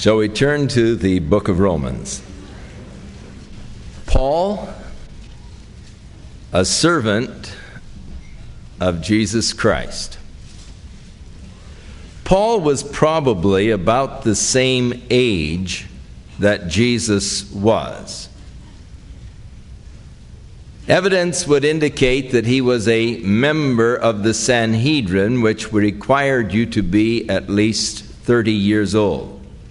Shall we turn to the book of Romans? Paul, a servant of Jesus Christ. Paul was probably about the same age that Jesus was. Evidence would indicate that he was a member of the Sanhedrin, which required you to be at least 30 years old.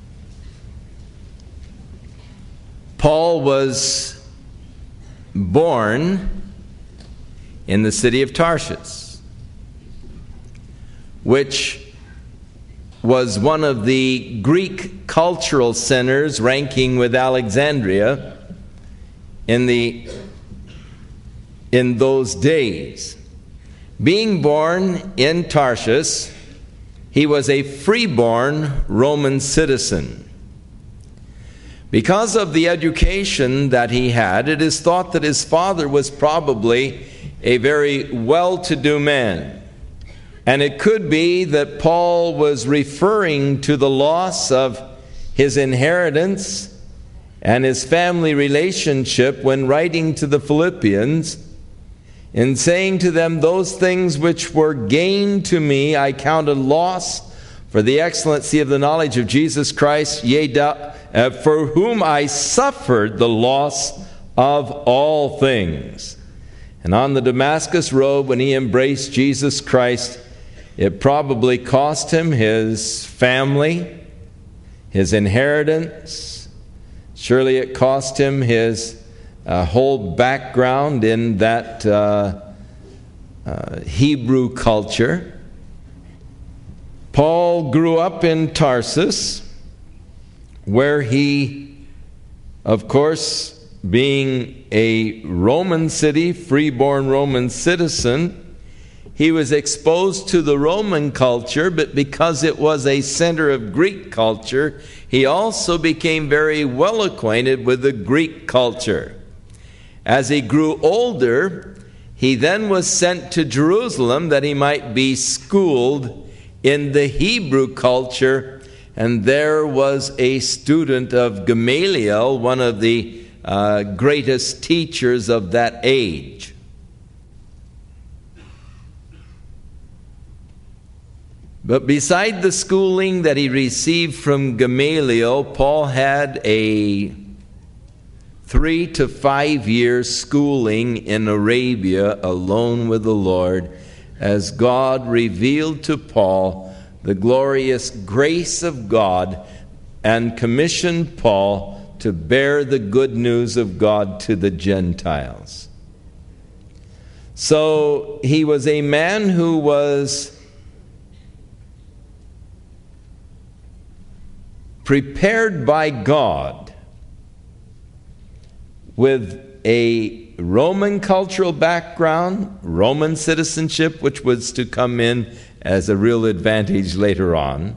Paul was born in the city of Tarshish, which was one of the Greek cultural centers, ranking with Alexandria in those days. Being born in Tarshish, he was a freeborn Roman citizen. Because of the education that he had, it is thought that his father was probably a very well-to-do man. And it could be that Paul was referring to the loss of his inheritance and his family relationship when writing to the Philippians, in saying to them, "Those things which were gain to me I counted loss for the excellency of the knowledge of Jesus Christ, for whom I suffered the loss of all things." And on the Damascus road, when he embraced Jesus Christ, it probably cost him his family, his inheritance. Surely it cost him his whole background in that Hebrew culture. Paul grew up in Tarsus, where he, of course, being a Roman city, freeborn Roman citizen, he was exposed to the Roman culture, but because it was a center of Greek culture, he also became very well acquainted with the Greek culture. As he grew older, he then was sent to Jerusalem that he might be schooled in the Hebrew culture, and there was a student of Gamaliel, one of the greatest teachers of that age. But beside the schooling that he received from Gamaliel, Paul had a 3 to 5 year schooling in Arabia alone with the Lord, as God revealed to Paul the glorious grace of God and commissioned Paul to bear the good news of God to the Gentiles. So he was a man who was prepared by God with a Roman cultural background, Roman citizenship, which was to come in as a real advantage later on,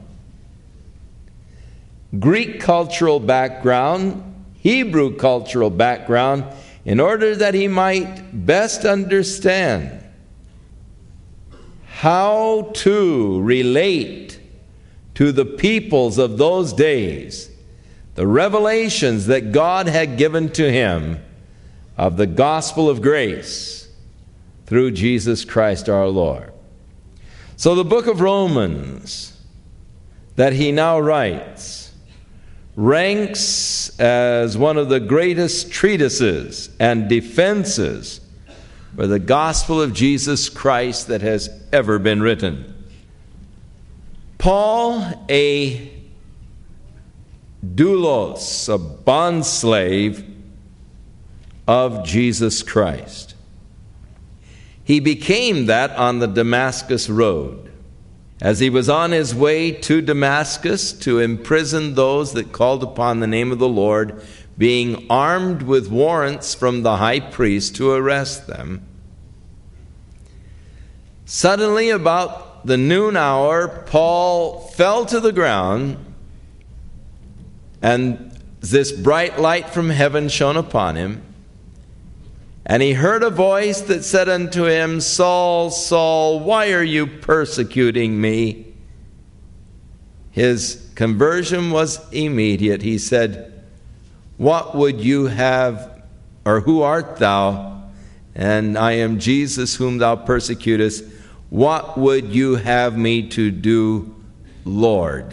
Greek cultural background, Hebrew cultural background, in order that he might best understand how to relate to the peoples of those days the revelations that God had given to him of the gospel of grace through Jesus Christ our Lord. So the book of Romans that he now writes ranks as one of the greatest treatises and defenses for the gospel of Jesus Christ that has ever been written. Paul, a doulos, a bondslave of Jesus Christ. He became that on the Damascus road. As he was on his way to Damascus to imprison those that called upon the name of the Lord, being armed with warrants from the high priest to arrest them, suddenly about the noon hour, Paul fell to the ground, and this bright light from heaven shone upon him. And he heard a voice that said unto him, "Saul, Saul, why are you persecuting me?" His conversion was immediate. He said, "What would you have, or who art thou? And I am Jesus whom thou persecutest. What would you have me to do, Lord?"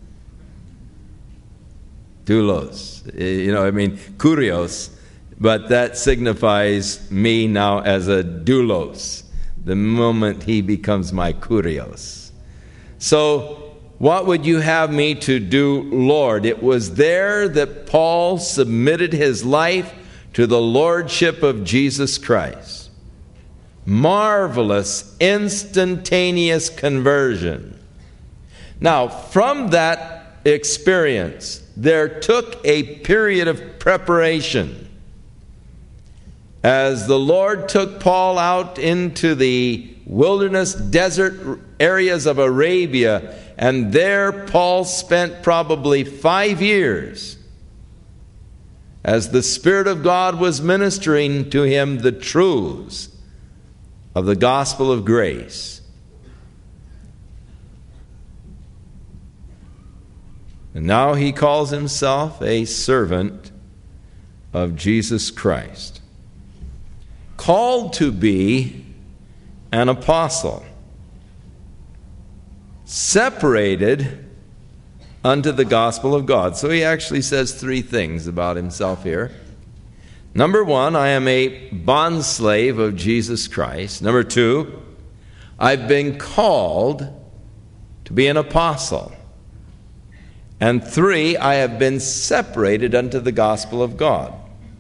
Doulos. Kurios. But that signifies me now as a doulos, the moment he becomes my kurios. So, what would you have me to do, Lord? It was there that Paul submitted his life to the lordship of Jesus Christ. Marvelous, instantaneous conversion. Now, from that experience, there took a period of preparation. As the Lord took Paul out into the wilderness, desert areas of Arabia, and there Paul spent probably 5 years as the Spirit of God was ministering to him the truths of the gospel of grace. And now he calls himself a servant of Jesus Christ, called to be an apostle, separated unto the gospel of God. So he actually says 3 things about himself here. Number 1, I am a bondslave of Jesus Christ. Number 2, I've been called to be an apostle. And 3, I have been separated unto the gospel of God.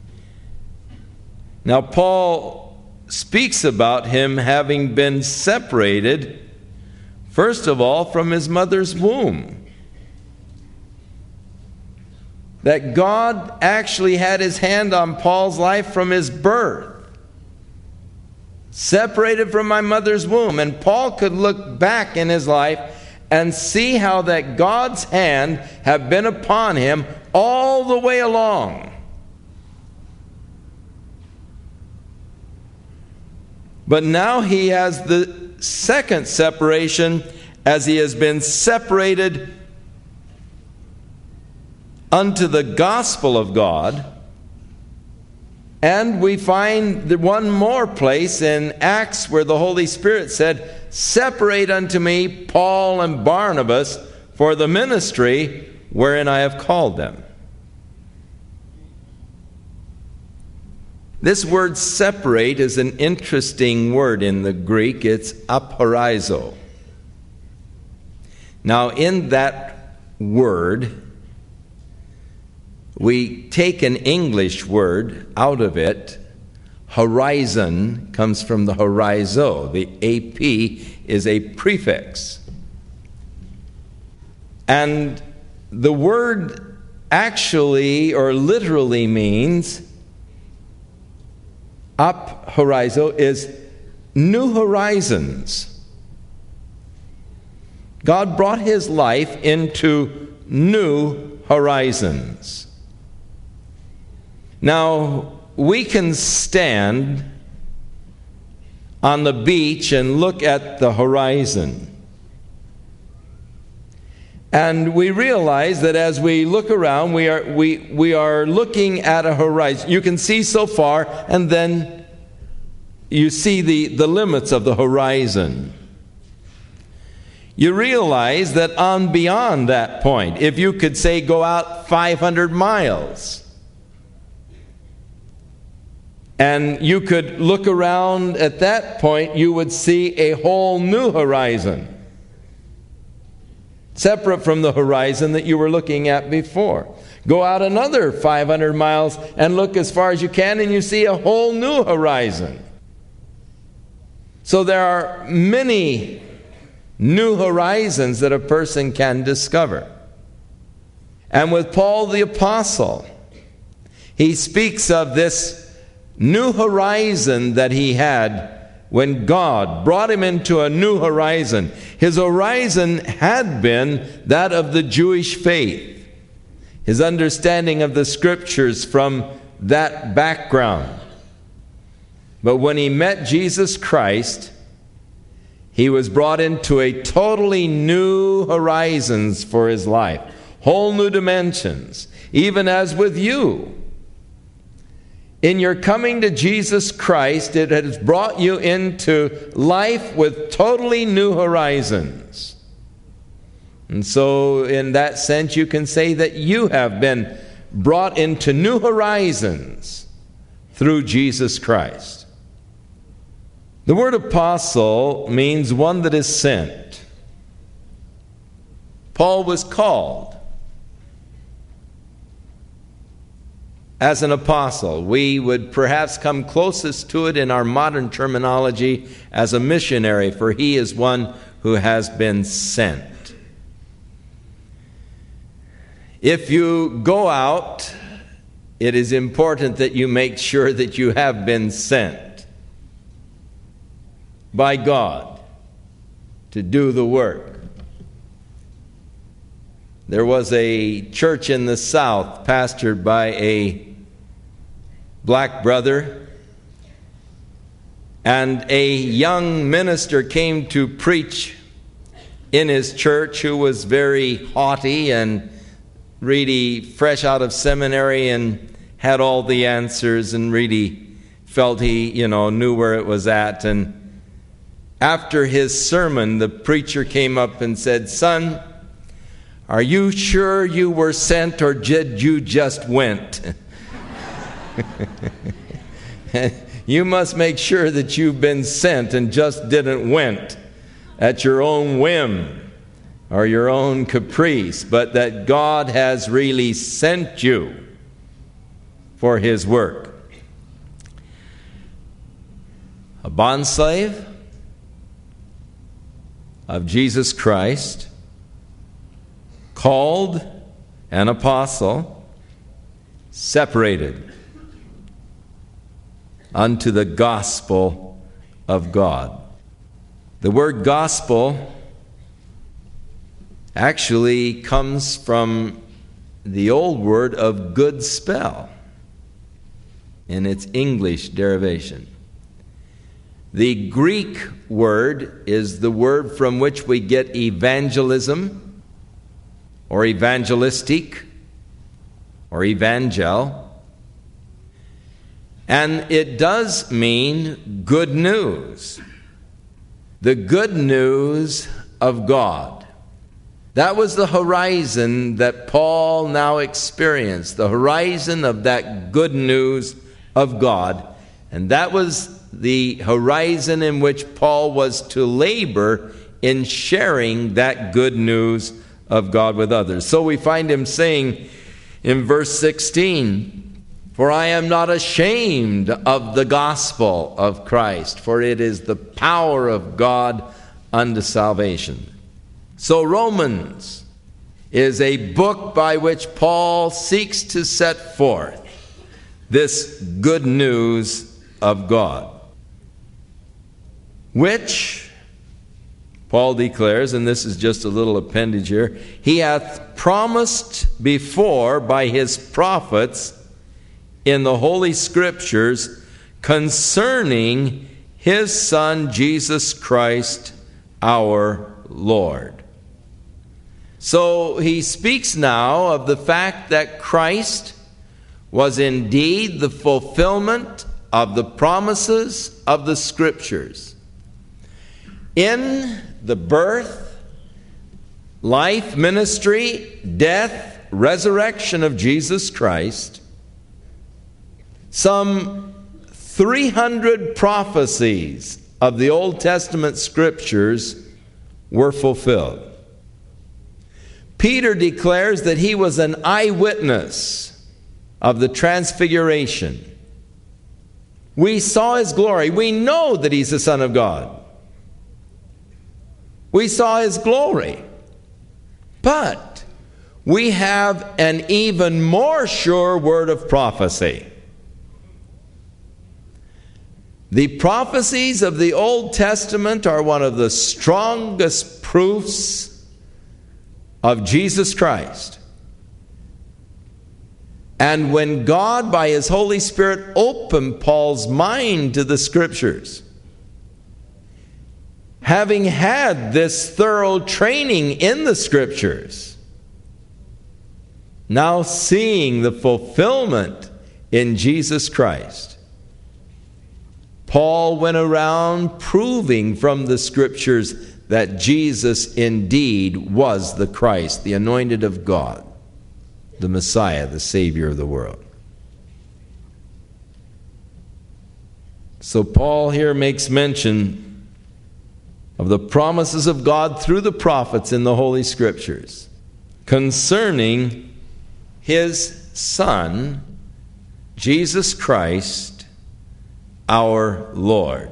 Now, Paul speaks about him having been separated, first of all, from his mother's womb. That God actually had his hand on Paul's life from his birth. Separated from my mother's womb. And Paul could look back in his life and see how that God's hand had been upon him all the way along. But now he has the second separation, as he has been separated unto the gospel of God. And we find one more place in Acts where the Holy Spirit said, "Separate unto me Paul and Barnabas for the ministry wherein I have called them." This word separate is an interesting word in the Greek. It's aporizo. Now, in that word, we take an English word out of it. Horizon comes from the horizo. The AP is a prefix. And the word actually or literally means horizo is new horizons. God brought his life into new horizons. Now, we can stand on the beach and look at the horizon. And we realize that as we look around, we are looking at a horizon. You can see so far, and then you see the limits of the horizon. You realize that on beyond that point, if you could say go out 500 miles, and you could look around at that point, you would see a whole new horizon, separate from the horizon that you were looking at before. Go out another 500 miles and look as far as you can, and you see a whole new horizon. So there are many new horizons that a person can discover. And with Paul the Apostle, he speaks of this new horizon that he had when God brought him into a new horizon. His horizon had been that of the Jewish faith, his understanding of the Scriptures from that background. But when he met Jesus Christ, He was brought into a totally new horizons for his life, whole new dimensions, even as with you. In your coming to Jesus Christ, it has brought you into life with totally new horizons. And so, in that sense, you can say that you have been brought into new horizons through Jesus Christ. The word apostle means one that is sent. Paul was called as an apostle. We would perhaps come closest to it in our modern terminology as a missionary, for he is one who has been sent. If you go out, it is important that you make sure that you have been sent by God to do the work. There was a church in the South pastored by a black brother, and a young minister came to preach in his church who was very haughty and really fresh out of seminary and had all the answers and really felt he, knew where it was at. And after his sermon, the preacher came up and said, "Son, are you sure you were sent, or did you just went?" You must make sure that you've been sent and just didn't went at your own whim or your own caprice, but that God has really sent you for his work. A bondslave of Jesus Christ, called an apostle, separated unto the gospel of God. The word gospel actually comes from the old word of good spell in its English derivation. The Greek word is the word from which we get evangelism, or evangelistic, or evangel. And it does mean good news. The good news of God. That was the horizon that Paul now experienced, the horizon of that good news of God. And that was the horizon in which Paul was to labor in sharing that good news of God with others. So we find him saying in verse 16, "For I am not ashamed of the gospel of Christ, for it is the power of God unto salvation." So Romans is a book by which Paul seeks to set forth this good news of God, which Paul declares, and this is just a little appendage here, he hath promised before by his prophets in the Holy Scriptures concerning his Son Jesus Christ our Lord. So he speaks now of the fact that Christ was indeed the fulfillment of the promises of the Scriptures. In the birth, life, ministry, death, resurrection of Jesus Christ, some 300 prophecies of the Old Testament Scriptures were fulfilled. Peter declares that he was an eyewitness of the transfiguration. We saw his glory. We know that he's the Son of God. We saw his glory. But we have an even more sure word of prophecy. The prophecies of the Old Testament are one of the strongest proofs of Jesus Christ. And when God, by his Holy Spirit, opened Paul's mind to the Scriptures, having had this thorough training in the Scriptures, now seeing the fulfillment in Jesus Christ, Paul went around proving from the Scriptures that Jesus indeed was the Christ, the anointed of God, the Messiah, the Savior of the world. So Paul here makes mention of the promises of God through the prophets in the Holy Scriptures concerning His Son, Jesus Christ, our Lord.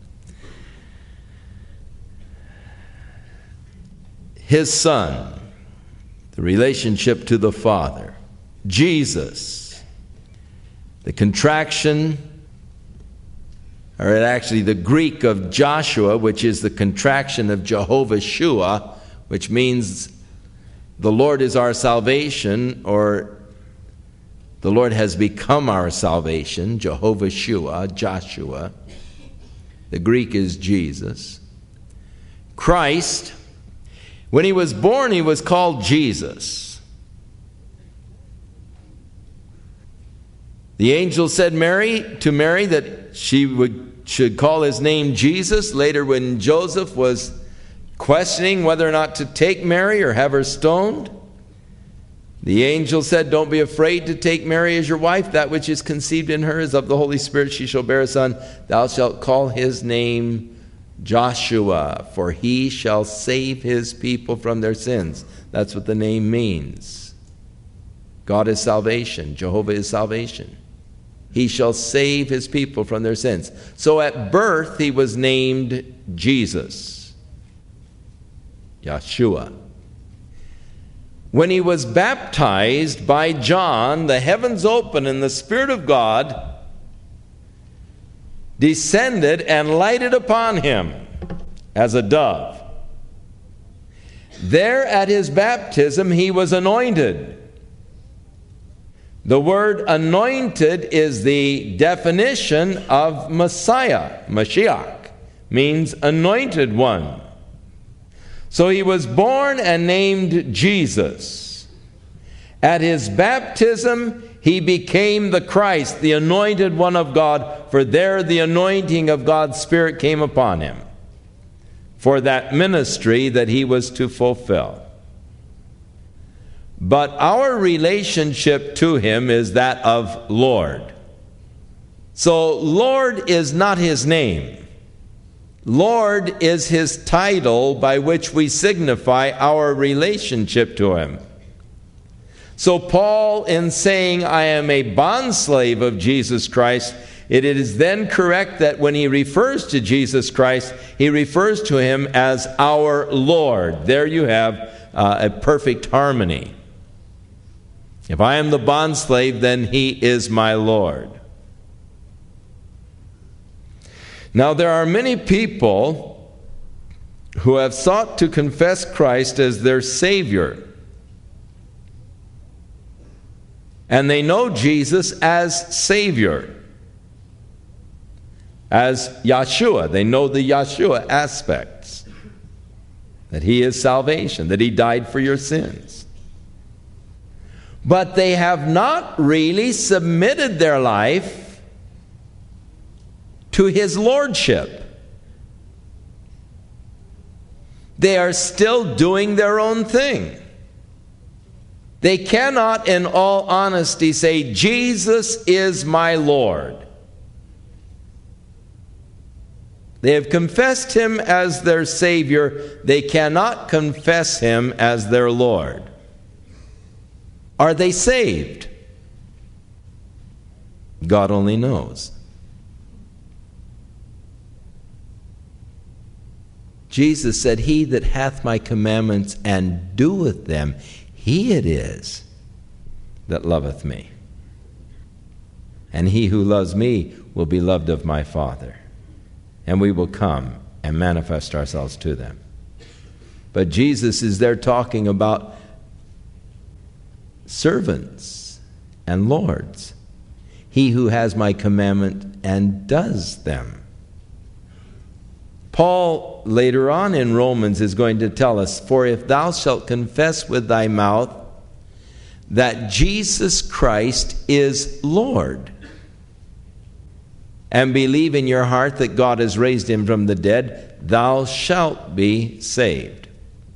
His Son, the relationship to the Father. Jesus, the contraction, or actually the Greek of Joshua, which is the contraction of Jehovah Shua, which means the Lord is our salvation, or the Lord has become our salvation. Jehovah Shua, Joshua. The Greek is Jesus. Christ, when He was born, He was called Jesus. The angel said to Mary that she should call His name Jesus. Later, when Joseph was questioning whether or not to take Mary or have her stoned, the angel said, "Don't be afraid to take Mary as your wife. That which is conceived in her is of the Holy Spirit. She shall bear a son. Thou shalt call his name Joshua, for he shall save his people from their sins." That's what the name means. God is salvation. Jehovah is salvation. He shall save His people from their sins. So at birth He was named Jesus, Yeshua. When He was baptized by John, the heavens opened and the Spirit of God descended and lighted upon Him as a dove. There at His baptism He was anointed. The word anointed is the definition of Messiah. Mashiach means anointed one. So He was born and named Jesus. At His baptism, He became the Christ, the anointed one of God, for there the anointing of God's Spirit came upon Him for that ministry that He was to fulfill. But our relationship to Him is that of Lord. So Lord is not His name. Lord is His title by which we signify our relationship to Him. So Paul, in saying, "I am a bondslave of Jesus Christ," it is then correct that when he refers to Jesus Christ, he refers to Him as our Lord. There you have a perfect harmony. If I am the bondslave, then He is my Lord. Now, there are many people who have sought to confess Christ as their Savior. And they know Jesus as Savior, as Yeshua. They know the Yeshua aspects, that He is salvation, that He died for your sins. But they have not really submitted their life to His lordship. They are still doing their own thing. They cannot, in all honesty, say, "Jesus is my Lord." They have confessed Him as their Savior. They cannot confess Him as their Lord. Are they saved? God only knows. Jesus said, "He that hath my commandments and doeth them, he it is that loveth me. And he who loves me will be loved of my Father. And we will come and manifest ourselves to them." But Jesus is there talking about servants and lords. He who has my commandment and does them. Paul, later on in Romans, is going to tell us, "For if thou shalt confess with thy mouth that Jesus Christ is Lord, and believe in your heart that God has raised him from the dead, thou shalt be saved."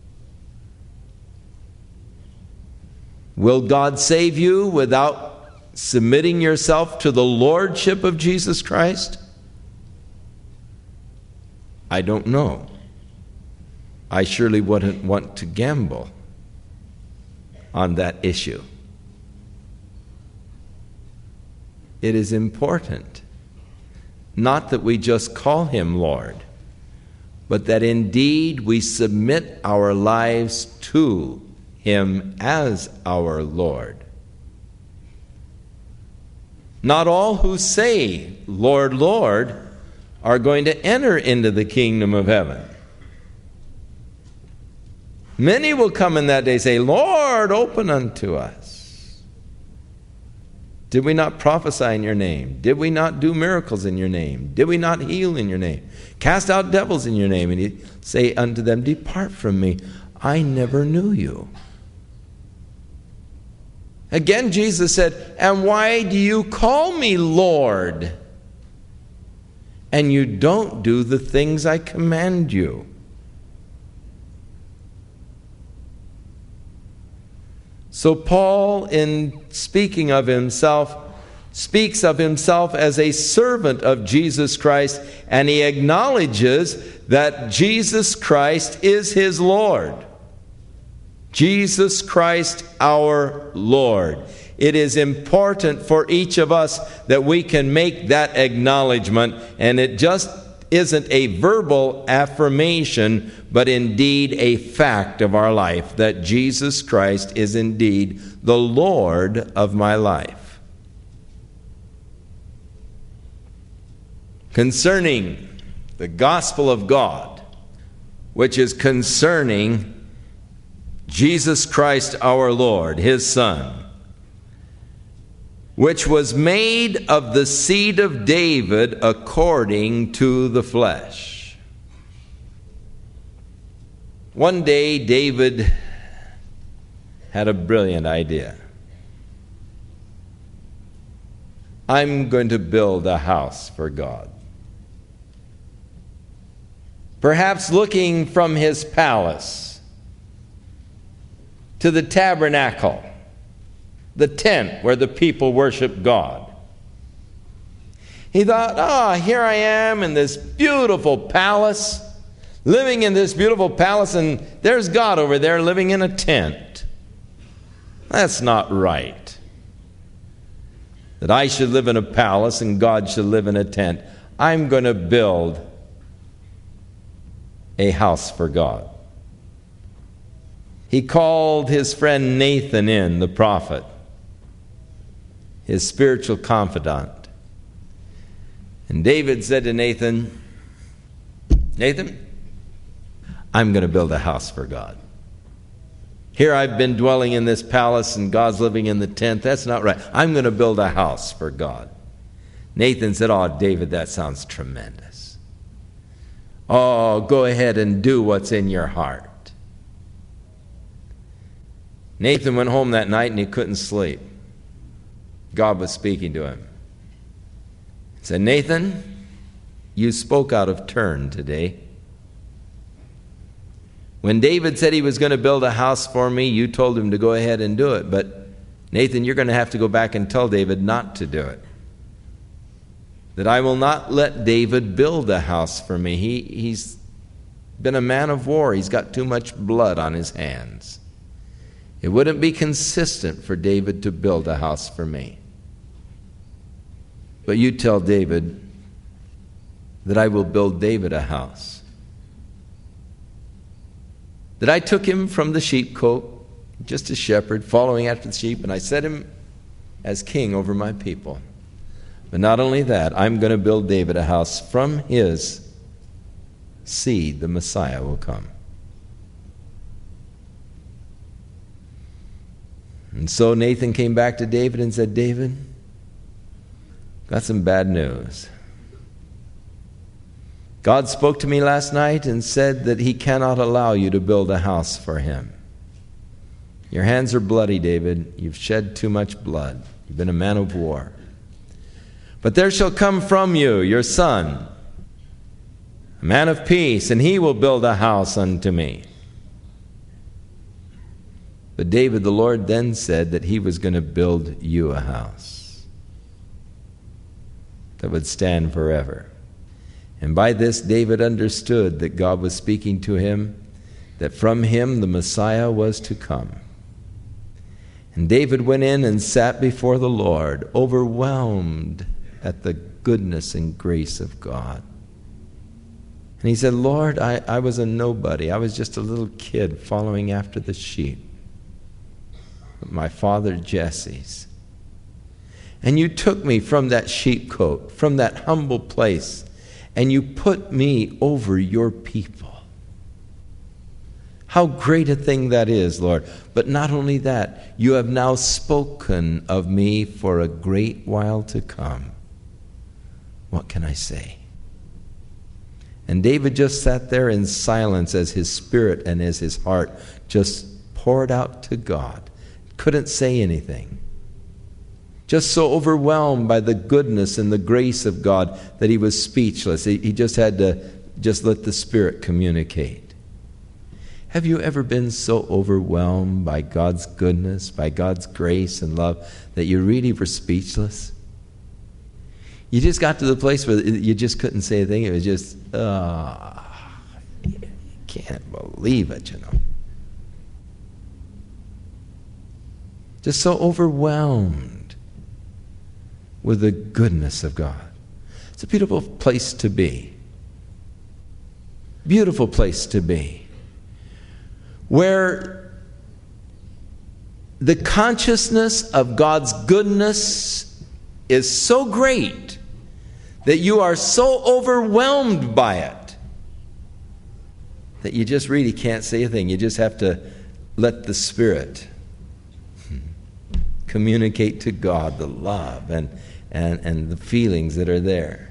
Will God save you without submitting yourself to the lordship of Jesus Christ? I don't know. I surely wouldn't want to gamble on that issue. It is important, not that we just call him Lord, but that indeed we submit our lives to him as our Lord. Not all who say, "Lord, Lord," are going to enter into the kingdom of heaven. Many will come in that day and say, "Lord, open unto us. Did we not prophesy in your name? Did we not do miracles in your name? Did we not heal in your name? Cast out devils in your name?" And he say unto them, "Depart from me, I never knew you." Again, Jesus said, "And why do you call me Lord, and you don't do the things I command you?" So Paul, in speaking of himself, speaks of himself as a servant of Jesus Christ, and he acknowledges that Jesus Christ is his Lord. Jesus Christ our Lord. It is important for each of us that we can make that acknowledgement, and it just isn't a verbal affirmation, but indeed a fact of our life, that Jesus Christ is indeed the Lord of my life. Concerning the gospel of God, which is concerning Jesus Christ our Lord, his Son, which was made of the seed of David according to the flesh. One day, David had a brilliant idea. I'm going to build a house for God. Perhaps looking from his palace to the tabernacle, the tent where the people worship God, he thought, here I am in this beautiful palace, living in this beautiful palace, and there's God over there living in a tent. That's not right. That I should live in a palace and God should live in a tent. I'm going to build a house for God. He called his friend Nathan in, the prophet, his spiritual confidant. And David said to Nathan, "Nathan, I'm going to build a house for God. Here I've been dwelling in this palace and God's living in the tent. That's not right. I'm going to build a house for God." Nathan said, "Oh, David, that sounds tremendous. Oh, go ahead and do what's in your heart." Nathan went home that night and he couldn't sleep. God was speaking to him. He said, "Nathan, you spoke out of turn today. When David said he was going to build a house for me, you told him to go ahead and do it. But Nathan, you're going to have to go back and tell David not to do it. That I will not let David build a house for me. He's been a man of war. He's got too much blood on his hands. It wouldn't be consistent for David to build a house for me. But you tell David that I will build David a house. That I took him from the sheepcote, just a shepherd, following after the sheep, and I set him as king over my people. But not only that, I'm going to build David a house. From his seed, the Messiah will come." And so Nathan came back to David and said, "David, got some bad news. God spoke to me last night and said that He cannot allow you to build a house for Him. Your hands are bloody, David. You've shed too much blood. You've been a man of war. But there shall come from you your son, a man of peace, and he will build a house unto me. But David, the Lord then said that He was going to build you a house that would stand forever. And by this, David understood that God was speaking to him, that from him the Messiah was to come. And David went in and sat before the Lord, overwhelmed at the goodness and grace of God. And he said, Lord, I was a nobody. I was just a little kid following after the sheep. My father Jesse's. And you took me from that sheepcote, from that humble place, and you put me over your people. How great a thing that is, Lord. But not only that, you have now spoken of me for a great while to come. What can I say? And David just sat there in silence as his spirit and as his heart just poured out to God. Couldn't say anything. Just so overwhelmed by the goodness and the grace of God that he was speechless. He just had to just let the Spirit communicate. Have you ever been so overwhelmed by God's goodness, by God's grace and love, that you really were speechless? You just got to the place where you just couldn't say a thing. It was just, you can't believe it, you know. Just so overwhelmed with the goodness of God. It's a beautiful place to be. Beautiful place to be. Where the consciousness of God's goodness is so great that you are so overwhelmed by it that you just really can't say a thing. You just have to let the Spirit communicate to God the love and the feelings that are there.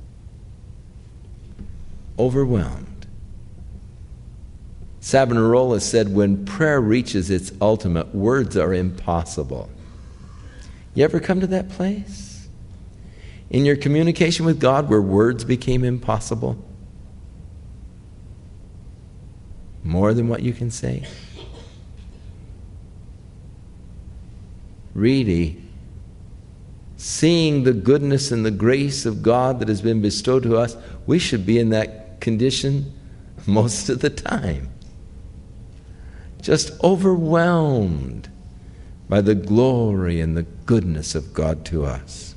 Overwhelmed. Savonarola said, when prayer reaches its ultimate, words are impossible. You ever come to that place? In your communication with God where words became impossible? More than what you can say? Really, seeing the goodness and the grace of God that has been bestowed to us, we should be in that condition most of the time. Just overwhelmed by the glory and the goodness of God to us.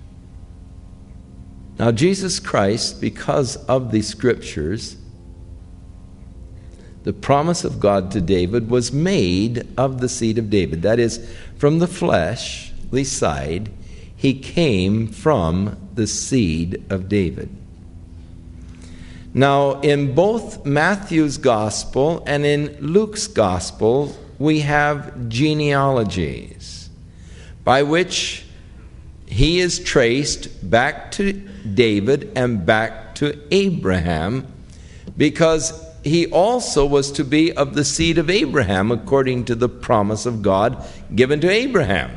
Now, Jesus Christ, because of the Scriptures, the promise of God to David was made of the seed of David. That is, from the fleshly side, he came from the seed of David. Now, in both Matthew's Gospel and in Luke's Gospel, we have genealogies by which he is traced back to David and back to Abraham, because he also was to be of the seed of Abraham according to the promise of God given to Abraham.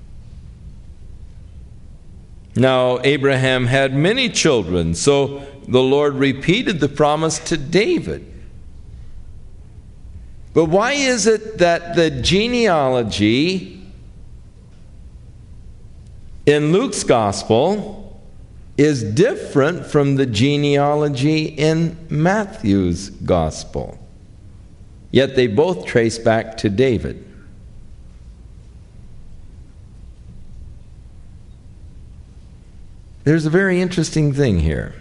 Now, Abraham had many children, so the Lord repeated the promise to David. But why is it that the genealogy in Luke's Gospel is different from the genealogy in Matthew's Gospel? Yet they both trace back to David. There's a very interesting thing here.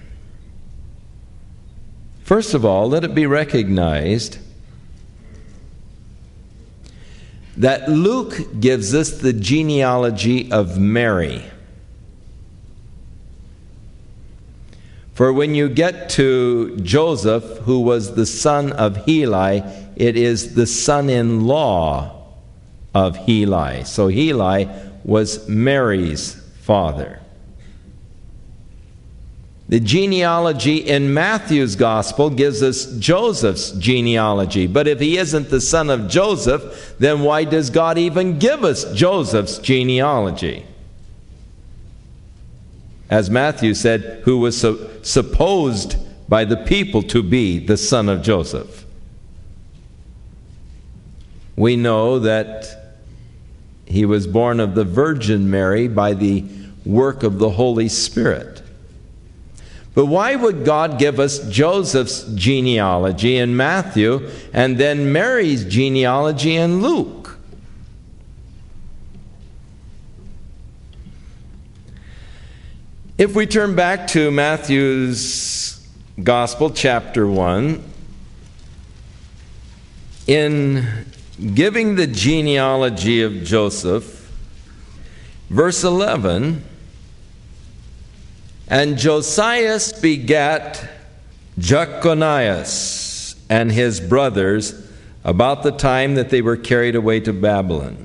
First of all, let it be recognized that Luke gives us the genealogy of Mary. For when you get to Joseph, who was the son of Heli, it is the son-in-law of Heli. So Heli was Mary's father. The genealogy in Matthew's gospel gives us Joseph's genealogy. But if he isn't the son of Joseph, then why does God even give us Joseph's genealogy? As Matthew said, who was supposed by the people to be the son of Joseph. We know that he was born of the Virgin Mary by the work of the Holy Spirit. But why would God give us Joseph's genealogy in Matthew and then Mary's genealogy in Luke? If we turn back to Matthew's Gospel, chapter 1, in giving the genealogy of Joseph, verse 11, and Josias begat Jeconias and his brothers about the time that they were carried away to Babylon.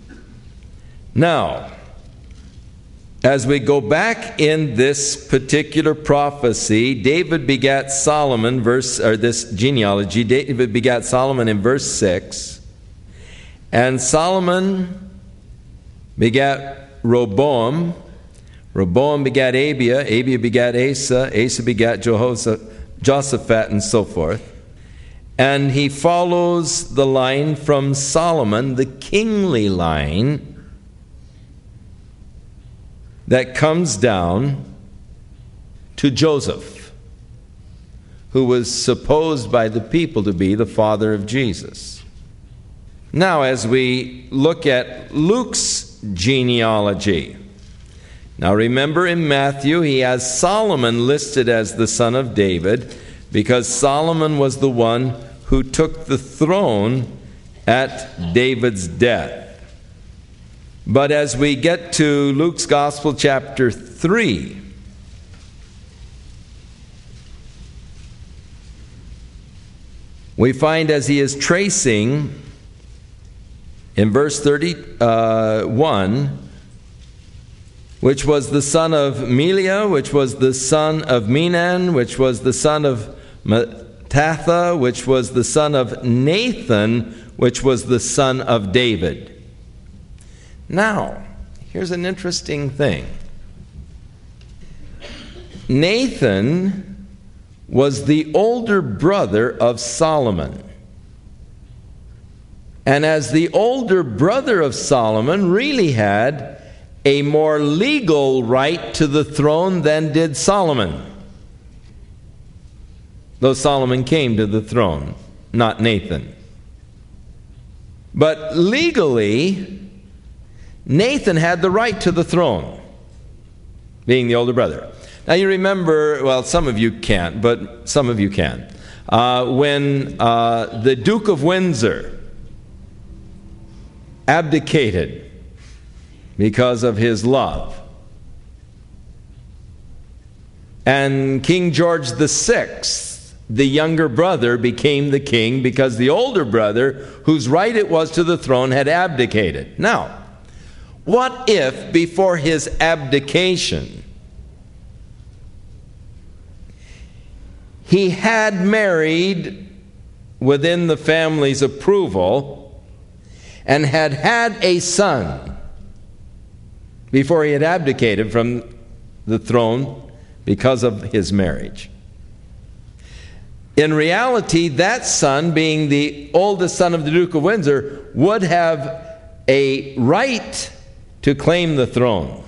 Now, as we go back in this particular prophecy, David begat Solomon, this genealogy, David begat Solomon in verse 6, and Solomon begat Rehoboam, Rehoboam begat Abia, Abia begat Asa, Asa begat Jehoshaphat, and so forth. And he follows the line from Solomon, the kingly line, that comes down to Joseph, who was supposed by the people to be the father of Jesus. Now, as we look at Luke's genealogy, now remember in Matthew he has Solomon listed as the son of David because Solomon was the one who took the throne at David's death. But as we get to Luke's Gospel, chapter 3, we find as he is tracing in verse 31, which was the son of Meliah, which was the son of Menan, which was the son of Mattatha, which was the son of Nathan, which was the son of David. Now, here's an interesting thing. Nathan was the older brother of Solomon. And as the older brother of Solomon, really had a more legal right to the throne than did Solomon. Though Solomon came to the throne, not Nathan. But legally, Nathan had the right to the throne, being the older brother. Now you remember, well, some of you can't, but some of you can. When the Duke of Windsor abdicated because of his love, and King George VI, the younger brother, became the king because the older brother, whose right it was to the throne, had abdicated. Now, what if before his abdication he had married within the family's approval and had had a son before he had abdicated from the throne because of his marriage? In reality, that son, being the oldest son of the Duke of Windsor, would have a right to claim the throne.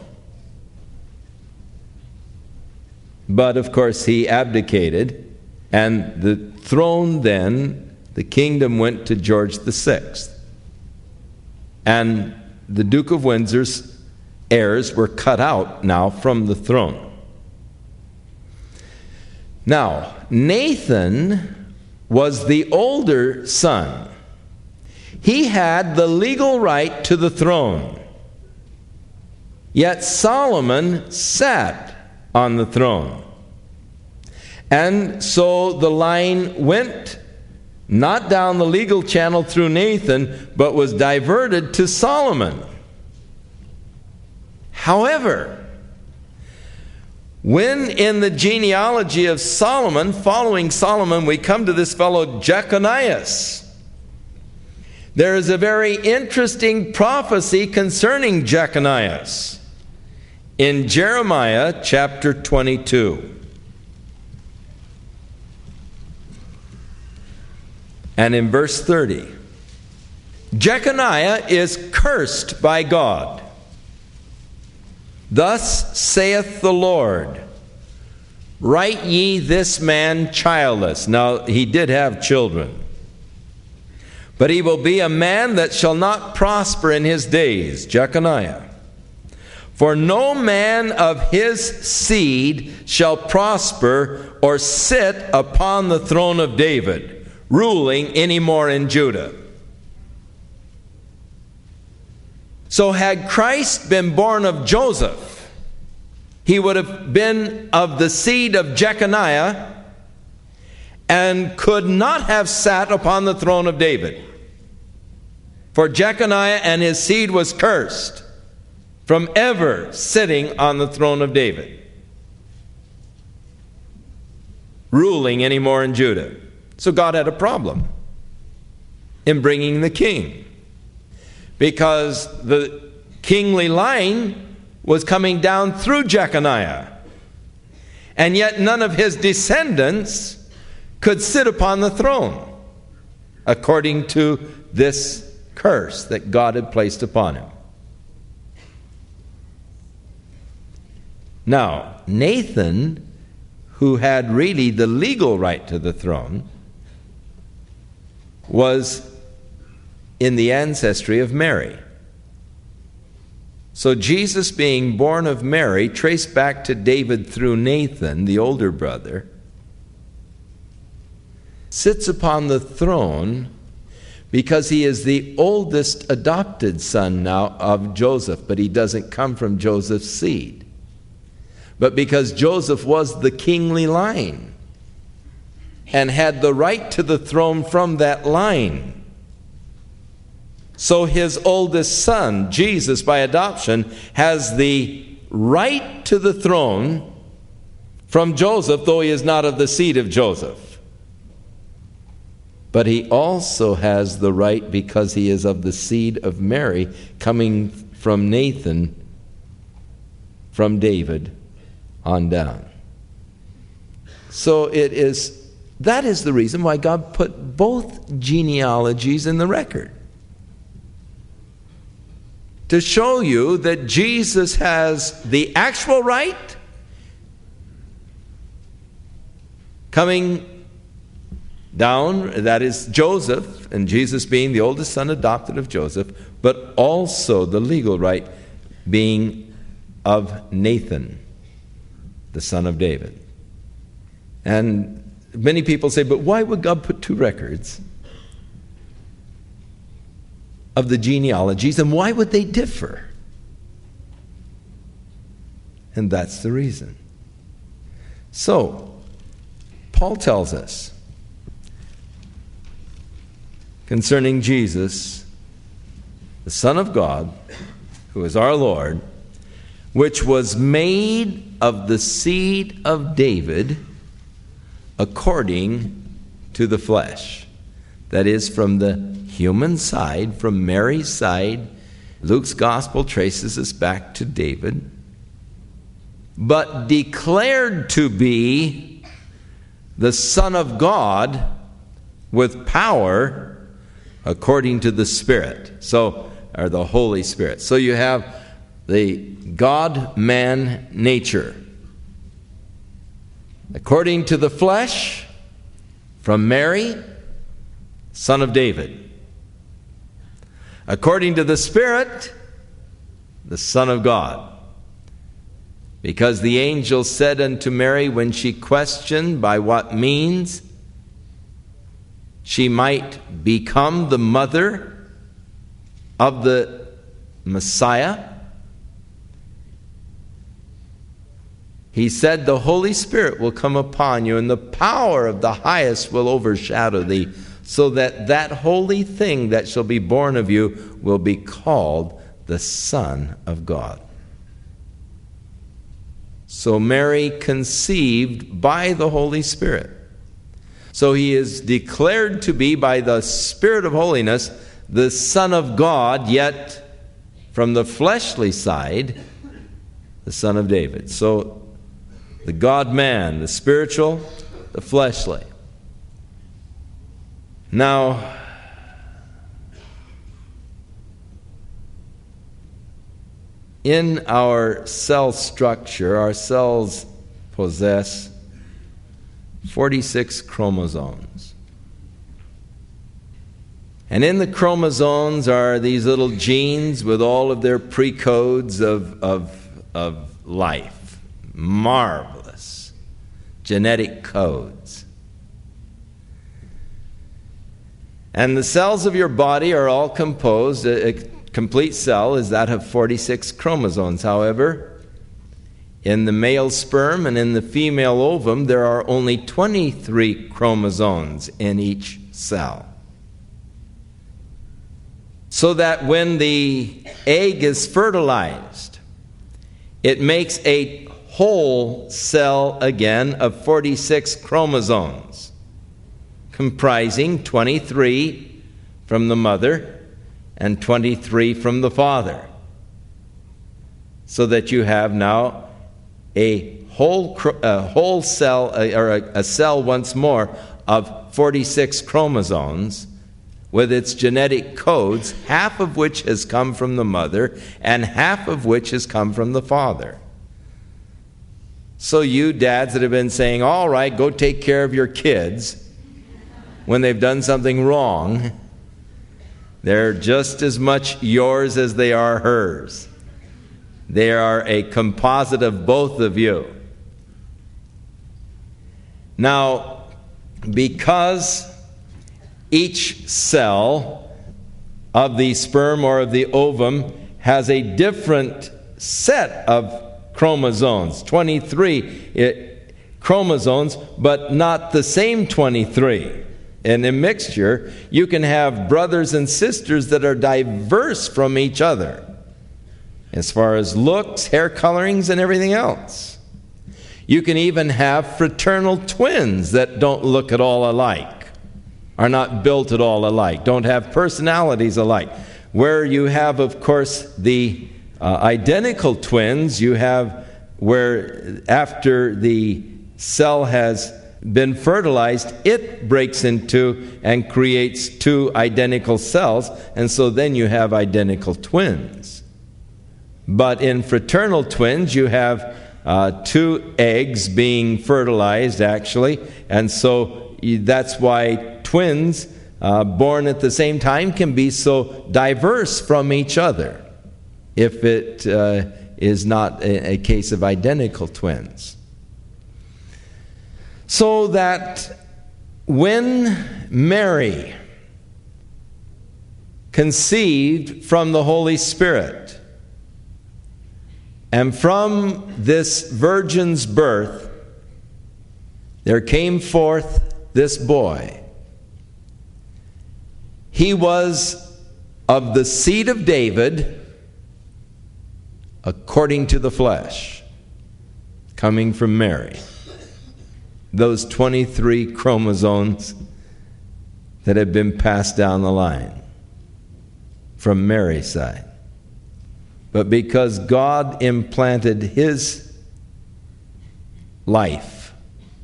But of course he abdicated, and the throne then, the kingdom, went to George VI. And the Duke of Windsor's heirs were cut out now from the throne. Now, Nathan was the older son. He had the legal right to the throne. Yet Solomon sat on the throne. And so the line went not down the legal channel through Nathan, but was diverted to Solomon. However, When in the genealogy of Solomon, following Solomon, we come to this fellow Jeconias, there is a very interesting prophecy concerning Jeconias in Jeremiah chapter 22. And in verse 30, Jeconiah is cursed by God. Thus saith the Lord, write ye this man childless. Now, he did have children. But he will be a man that shall not prosper in his days, Jeconiah. For no man of his seed shall prosper or sit upon the throne of David, ruling any more in Judah. So had Christ been born of Joseph, he would have been of the seed of Jeconiah and could not have sat upon the throne of David. For Jeconiah and his seed was cursed from ever sitting on the throne of David, ruling any more in Judah. So God had a problem in bringing the king, because the kingly line was coming down through Jeconiah, and yet none of his descendants could sit upon the throne according to this curse that God had placed upon him. Now, Nathan, who had really the legal right to the throne, was in the ancestry of Mary. So Jesus, being born of Mary, traced back to David through Nathan, the older brother, sits upon the throne because he is the oldest adopted son now of Joseph, but he doesn't come from Joseph's seed. But because Joseph was the kingly line and had the right to the throne from that line, so his oldest son, Jesus, by adoption, has the right to the throne from Joseph, though he is not of the seed of Joseph. But he also has the right, because he is of the seed of Mary, coming from Nathan, from David on down. So that is the reason why God put both genealogies in the record, to show you that Jesus has the actual right coming down, that is Joseph, and Jesus being the oldest son adopted of Joseph, but also the legal right being of Nathan, the son of David. And many people say, but why would God put two records of the genealogies, and why would they differ? And that's the reason. So, Paul tells us concerning Jesus, the Son of God, who is our Lord, which was made of the seed of David according to the flesh. That is, from the human side, from Mary's side. Luke's gospel traces us back to David. But declared to be the Son of God with power according to the Spirit. Or the Holy Spirit. So you have the God-man nature. According to the flesh, from Mary, son of David. According to the Spirit, the Son of God. Because the angel said unto Mary, when she questioned by what means she might become the mother of the Messiah, he said, the Holy Spirit will come upon you, and the power of the highest will overshadow thee, so that that holy thing that shall be born of you will be called the Son of God. So Mary conceived by the Holy Spirit. So he is declared to be, by the Spirit of holiness, the Son of God, yet from the fleshly side, the Son of David. So the God-man, the spiritual, the fleshly. Now, in our cell structure, our cells possess 46 chromosomes. And in the chromosomes are these little genes with all of their precodes of life. Marvelous genetic codes. And the cells of your body are all composed, a complete cell is that of 46 chromosomes. However, in the male sperm and in the female ovum, there are only 23 chromosomes in each cell. So that when the egg is fertilized, it makes a whole cell again of 46 chromosomes, comprising 23 from the mother and 23 from the father. So that you have now a whole cell, or a cell once more, of 46 chromosomes with its genetic codes, half of which has come from the mother and half of which has come from the father. So you dads that have been saying, all right, go take care of your kids when they've done something wrong, they're just as much yours as they are hers. They are a composite of both of you. Now, because each cell of the sperm or of the ovum has a different set of chromosomes, 23 chromosomes, but not the same 23. In a mixture, you can have brothers and sisters that are diverse from each other, as far as looks, hair colorings, and everything else. You can even have fraternal twins that don't look at all alike, are not built at all alike, don't have personalities alike. Where you have, of course, the identical twins, you have where after the cell has been fertilized, it breaks into and creates two identical cells, and so then you have identical twins. But in fraternal twins, you have two eggs being fertilized, actually, and so that's why twins born at the same time can be so diverse from each other, if it is not a case of identical twins. So that when Mary conceived from the Holy Spirit, and from this virgin's birth, there came forth this boy. He was of the seed of David, according to the flesh, coming from Mary. Those 23 chromosomes that have been passed down the line from Mary's side. But because God implanted His life,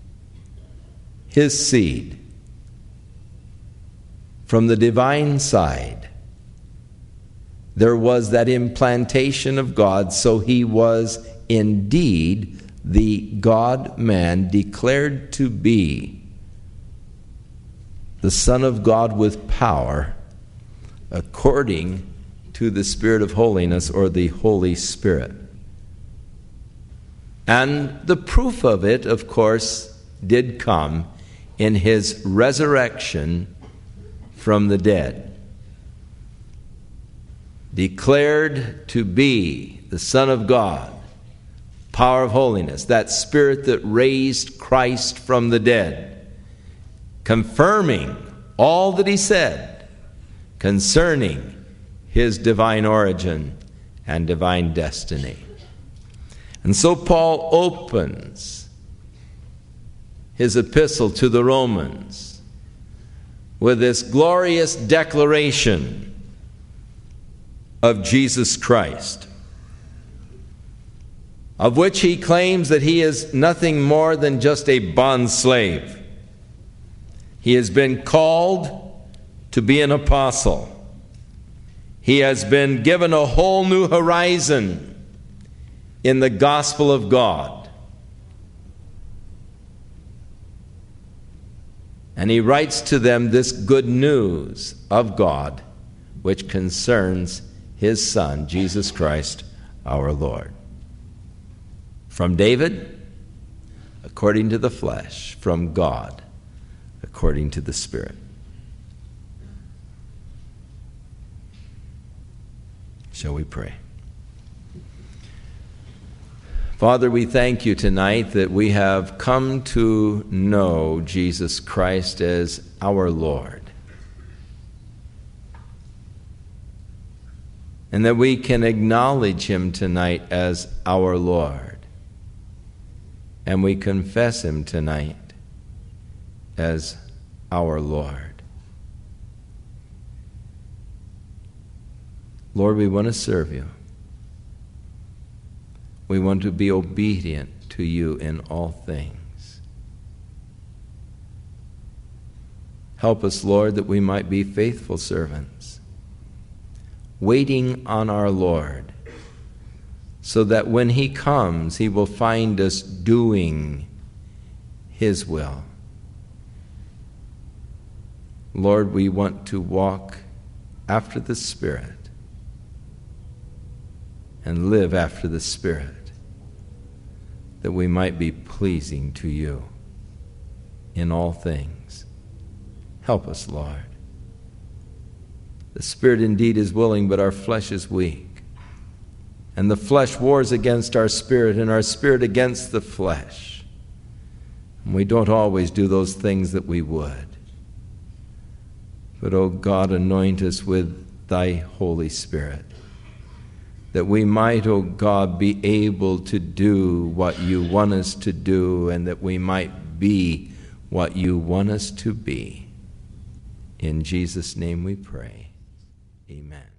His seed, from the divine side, there was that implantation of God, so He was indeed the God-man declared to be the Son of God with power, according to the Spirit of holiness, or the Holy Spirit. And the proof of it, of course, did come in His resurrection from the dead. Declared to be the Son of God, power of holiness, that Spirit that raised Christ from the dead, confirming all that He said concerning His divine origin and divine destiny. And so Paul opens his epistle to the Romans with this glorious declaration of Jesus Christ, of which he claims that he is nothing more than just a bondslave. He has been called to be an apostle. He has been given a whole new horizon in the gospel of God. And he writes to them this good news of God, which concerns his Son, Jesus Christ, our Lord. From David, according to the flesh; from God, according to the Spirit. Shall we pray? Father, we thank you tonight that we have come to know Jesus Christ as our Lord, and that we can acknowledge him tonight as our Lord, and we confess him tonight as our Lord. Lord, we want to serve you. We want to be obedient to you in all things. Help us, Lord, that we might be faithful servants, waiting on our Lord, so that when he comes, he will find us doing his will. Lord, we want to walk after the Spirit and live after the Spirit, that we might be pleasing to you in all things. Help us, Lord. The Spirit indeed is willing, but our flesh is weak. And the flesh wars against our spirit, and our spirit against the flesh. And we don't always do those things that we would. But, O God, anoint us with thy Holy Spirit, that we might, O God, be able to do what you want us to do, and that we might be what you want us to be. In Jesus' name we pray. Amen.